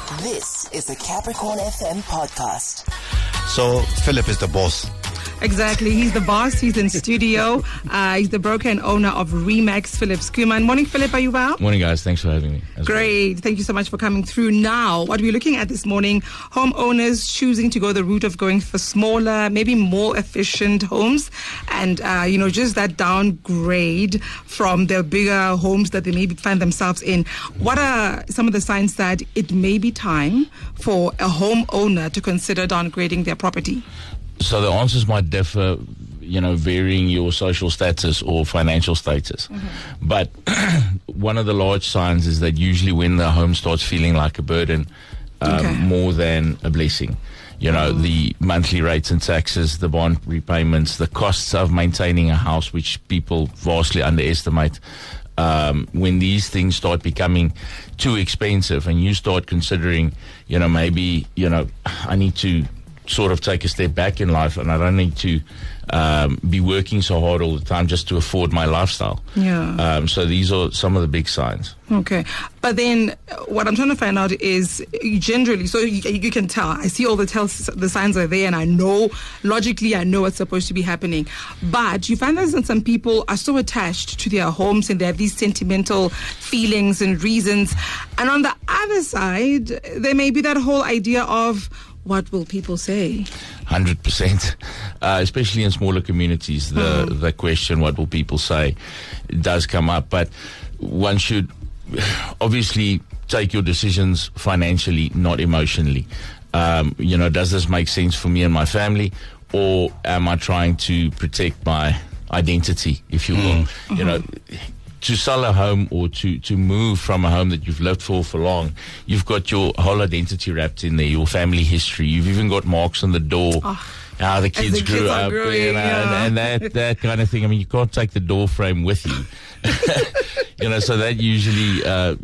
This is the Capricorn FM podcast. So Philip is the boss. Exactly. He's the boss. He's in studio. He's the broker and owner of Remax, Philip Skuman. Morning, Philip. Are you well? Morning, guys. Thanks for having me. Great. Thank you so much for coming through. Now, what we're looking at this morning, homeowners choosing to go the route of going for smaller, maybe more efficient homes and, just that downgrade from the bigger homes that they maybe find themselves in. What are some of the signs that it may be time for a homeowner to consider downgrading their property? So the answers might differ, varying your social status or financial status. Mm-hmm. But one of the large signs is that usually when the home starts feeling like a burden, more than a blessing. The monthly rates and taxes, the bond repayments, the costs of maintaining a house, which people vastly underestimate. When these things start becoming too expensive and you start considering, maybe, I need to sort of take a step back in life and I don't need to be working so hard all the time just to afford my lifestyle. Yeah. So these are some of the big signs. Okay. But then what I'm trying to find out is generally, so you can tell, I see all the signs are there and I know, logically, I know what's supposed to be happening. But you find that some people are so attached to their homes and they have these sentimental feelings and reasons. And on the other side, there may be that whole idea of, what will people say? 100%. Especially in smaller communities, the question, what will people say, does come up. But one should obviously take your decisions financially, not emotionally. Does this make sense for me and my family? Or am I trying to protect my identity, if you will? To sell a home or to move from a home that you've lived for long, you've got your whole identity wrapped in there, your family history. You've even got marks on the door, how the kids grew up, and that kind of thing. I mean, you can't take the door frame with you. So that usually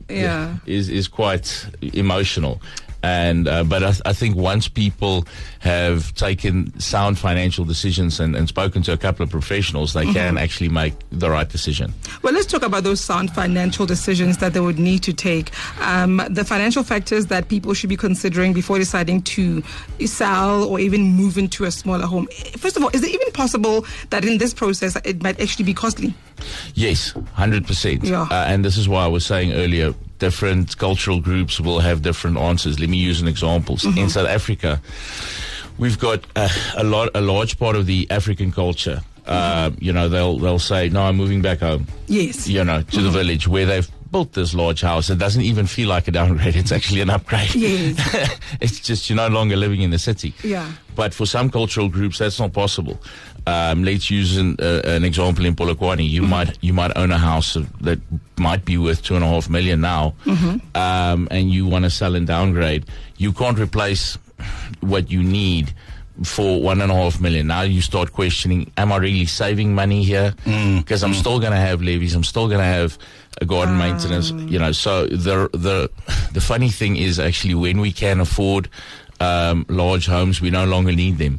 is quite emotional. And but I think once people have taken sound financial decisions and spoken to a couple of professionals, they can actually make the right decision. Well, let's talk about those sound financial decisions that they would need to take. The financial factors that people should be considering before deciding to sell or even move into a smaller home. First of all, is it even possible that in this process it might actually be costly? Yes, 100%. Yeah. And this is why I was saying earlier, different cultural groups will have different answers. Let me use an example. In South Africa, we've got a large part of the African culture. They'll say, "No, I'm moving back home." Yes. To the village where they've built this large house. It doesn't even feel like a downgrade. It's actually an upgrade. Yes. It's just you're no longer living in the city. Yeah. But for some cultural groups, that's not possible. Let's use an example in Polokwane. You might own a house that might be worth 2.5 million now, and you want to sell and downgrade. You can't replace what you need for 1.5 million. Now you start questioning: am I really saving money here? Because I'm still going to have levies. I'm still going to have a garden maintenance. So the funny thing is actually when we can afford large homes, we no longer need them.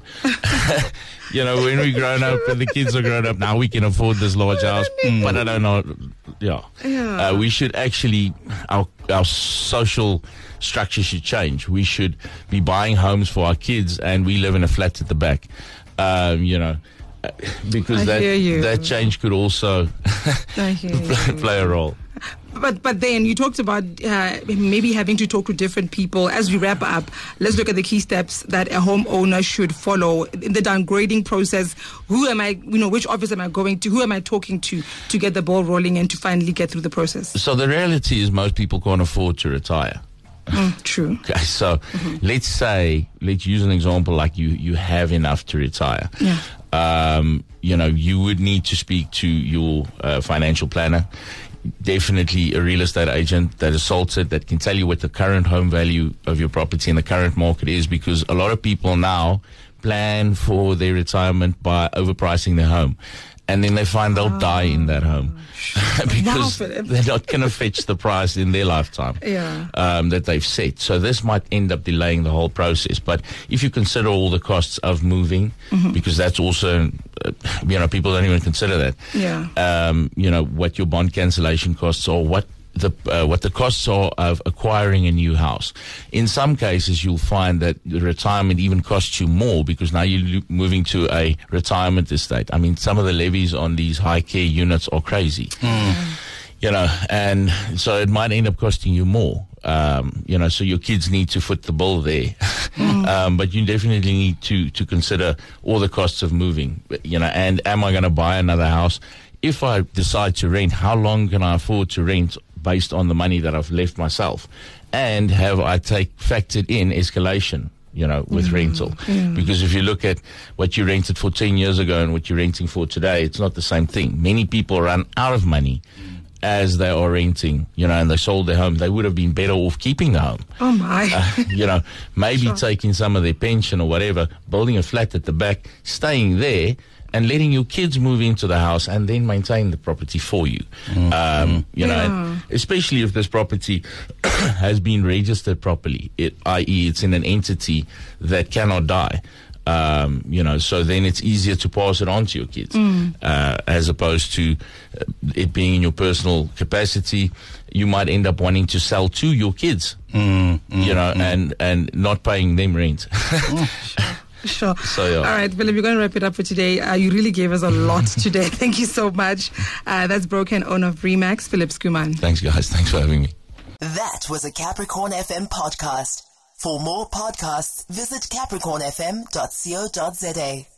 When we're grown up and the kids are grown up, now we can afford this large house. But I don't know. We should actually, our social structure should change. We should be buying homes for our kids and we live in a flat at the back. Because that change could also play a role. But then you talked about maybe having to talk to different people. As we wrap up, let's look at the key steps that a homeowner should follow in the downgrading process. Who am I, which office am I going to? Who am I talking to get the ball rolling and to finally get through the process? So the reality is most people can't afford to retire. True. Okay, so let's use an example like you have enough to retire. Yeah. You would need to speak to your financial planner. Definitely a real estate agent that is sorted, that can tell you what the current home value of your property in the current market is, because a lot of people now plan for their retirement by overpricing their home. And then they find they'll die in that home because they're not going to fetch the price in their lifetime that they've set. So this might end up delaying the whole process. But if you consider all the costs of moving, because that's also, people don't even consider that. Yeah. What your bond cancellation costs are, what what the costs are of acquiring a new house. In some cases, you'll find that the retirement even costs you more because now you're moving to a retirement estate. I mean, some of the levies on these high care units are crazy. You know, and so it might end up costing you more. You know, so your kids need to foot the bill there. But you definitely need to consider all the costs of moving. You know, and am I going to buy another house? If I decide to rent, how long can I afford to rent based on the money that I've left myself? And have I factored in escalation, you know, with rental? Because if you look at what you rented for 10 years ago and what you're renting for today, it's not the same thing. Many people run out of money as they are renting, you know, and they sold their home. They would have been better off keeping the home. Oh, my. You know, maybe taking some of their pension or whatever, building a flat at the back, staying there, and letting your kids move into the house and then maintain the property for you. You know, and especially if this property has been registered properly, i.e. it's in an entity that cannot die. You know, so then it's easier to pass it on to your kids, as opposed to it being in your personal capacity. You might end up wanting to sell to your kids, you know, and not paying them rent. Sure. So, yeah. All right, Philip, we're going to wrap it up for today. You really gave us a lot today. Thank you so much. That's broker and owner of Remax, Philip Skuman. Thanks, guys. Thanks for having me. That was a Capricorn FM podcast. For more podcasts, visit capricornfm.co.za.